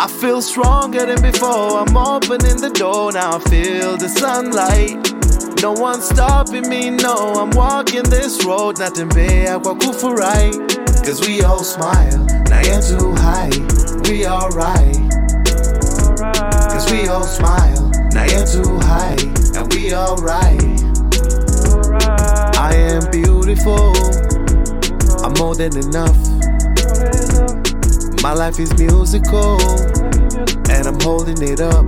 I feel stronger than before. I'm opening the door, now I feel the sunlight. No one's stopping me, no, I'm walking this road. Natembea kwa kufurahi, cause we all smile. Na yetu high, we alright. Cause we all smile. Na yetu high, and we alright. I am beautiful, I'm more than enough. My life is musical, and I'm holding it up.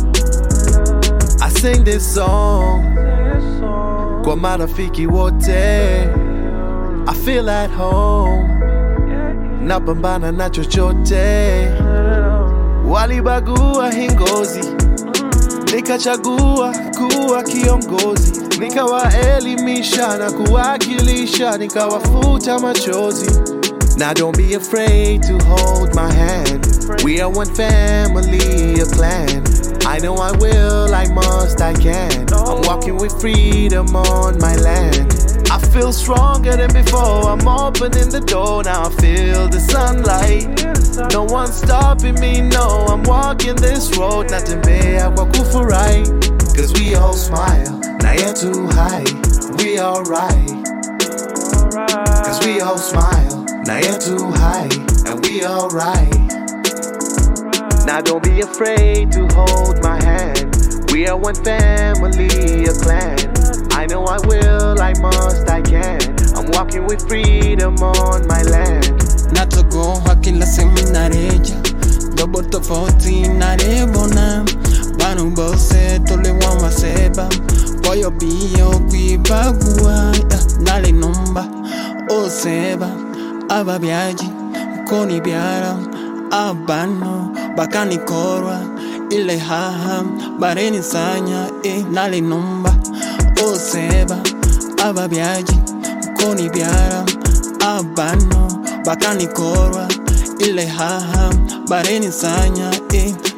I sing this song kwa marafiki wote. I feel at home, napambana na chochote. Walibagua hii ngozi, nikachagua kuwa kiongozi. Nikawaelimisha na kuwakilisha, nikawafuta machozi. Now don't be afraid to hold my hand. We are one family, a clan. I know I will, I must, I can. I'm walking with freedom on my land. I feel stronger than before. I'm opening the door, now I feel the sunlight. No one's stopping me, no, I'm walking this road. Natembea kwa kufurahi, cause we all smile. Na yetu high, we alright. Cause we all smile. Na yetu high, and we alright. Now don't be afraid to hold my hand. We are one family, a clan. I know I will, I must, I can. I'm walking with freedom on my land. Natogoha kila seminareja, dobo tofauti narebona. Banu bose tolewa maseba, koyo biyo kwibagua. Nale nomba, oseba, ababiaji, koni biara. Abano, bakani korwa, ile haha, bareni sanya, nale nomba, oseba, ababiaji, koni biara. Abano, bakani korwa, ile haha, bareni sanya,